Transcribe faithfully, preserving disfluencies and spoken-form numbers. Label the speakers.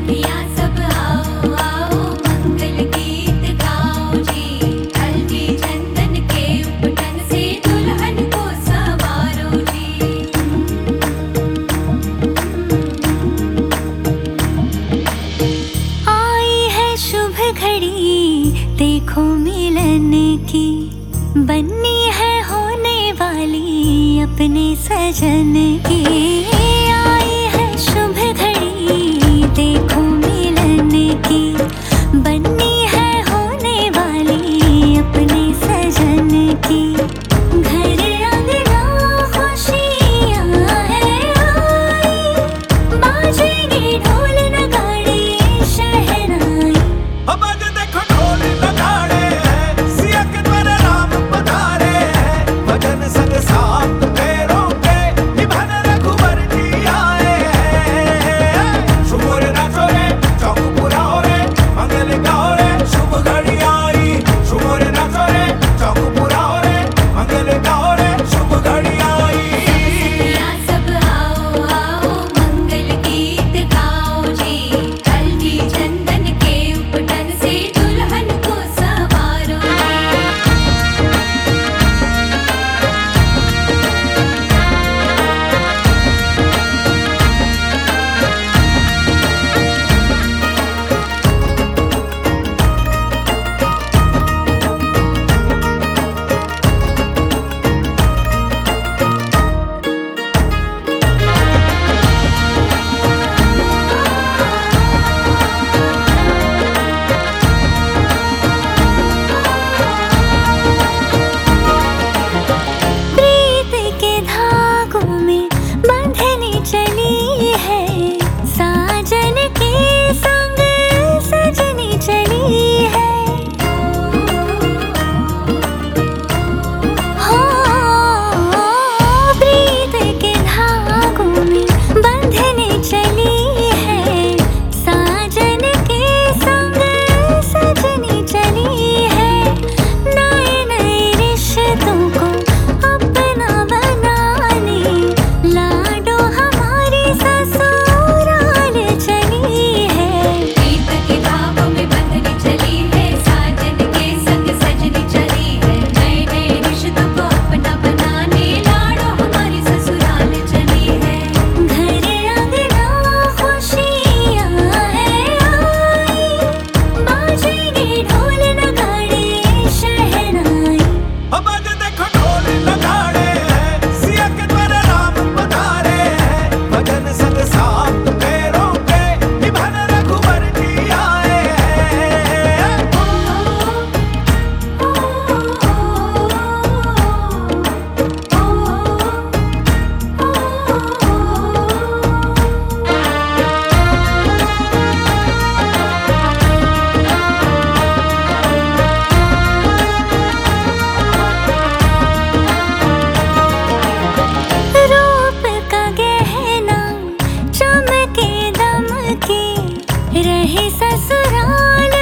Speaker 1: सखियाँ सब आओ आओ मंगल गीत गाओ जी। हल्दी चंदन के उपटन से दुल्हन को संवारो जी। आई है शुभ घड़ी देखो मिलन की, बन्नी है होने वाली अपने सजन की। आई है शुभ घड़ी देखो मिलन की, बन्नी है होने वाली अपने सजन की। घर अंगना खुशियाँ है आई, बाजेंगे ढोल नगाड़े शहनाई।
Speaker 2: अब आज देखो ढोल नगाड़े हैं, सिया के द्वारा राम पधारे हैं। भजन संग सात फेरों के निभाने रघुवर जी आए हैं। शुभ रे नाचो रे चौक पुराओ रे, मंगल गाओ रे शुभ घड़ी आई। शुभ रे नाचो रे चौक पुराओ रे, मंगल गाओ रे शुभ घड़ी आई।
Speaker 1: सखियाँ सब आओ आओ मंगल गीत गाओ जी। हल्दी चंदन के उपटन से दुल्हन को संवारो जी। प्रीत के धागों में बंधनी चली है, साजन के संग सजनी चली है। हो प्रीत के धागों में बंधनी चली है, साजन के संग सजनी चली है। नए नए रिश्तों को अपना बनाने लाडो हमारी ससुराल चली है। प्रीत के धागों में बंधनी चली है, साजन के संग सजनी चली है। नए नए रिश्तों को अपना बनाने लाडो हमारी ससुराल चली है। घर अंगना खुशियाँ है आई, बाजेंगे ढोल नगाड़े शहनाई।
Speaker 2: अब आज देखो ढोल नगाड़े हैं, सिया के द्वारा राम पधारे हैं। भजन संग सात फेरों के निभाने रघुवर जी आए हैं।
Speaker 1: रूप का गहना चमके दमके रहे ससुराल